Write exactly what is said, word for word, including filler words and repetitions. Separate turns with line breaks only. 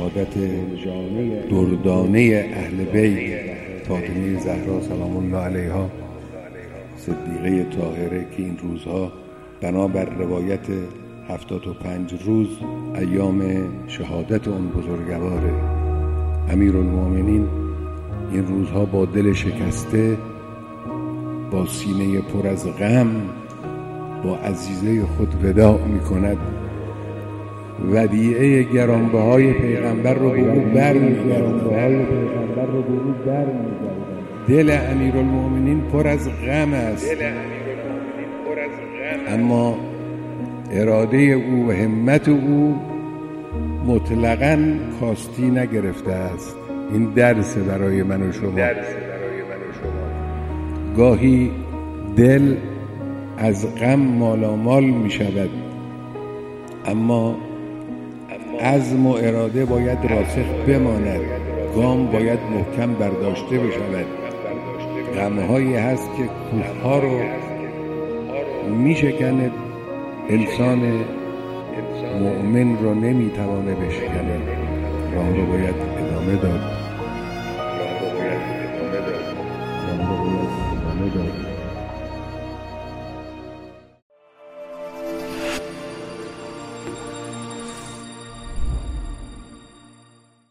شهادت دردانه اهل بیت فاطمه زهرا سلام الله علیها صدیقه طاهره که این روزها بنابر روایت هفتاد و پنج روز ایام شهادت اون بزرگواره. امیرالمومنین این روزها با دل شکسته، با سینه پر از غم با عزیزه خود وداع می کند. ودیعه گرانبهای پیغمبر رو به او بر می دل امیرالمومنین پر از غم است، اما اراده او و همت او مطلقاً کاستی نگرفته است. این درس برای من و شما. گاهی دل از غم مالامال می شود، اما عزم و اراده باید راسخ بماند، گام باید محکم برداشته بشود. غمهایی هست که کوهها رو می شکند، انسان مؤمن رو نمی توانه بشکنه. راه رو باید ادامه داد.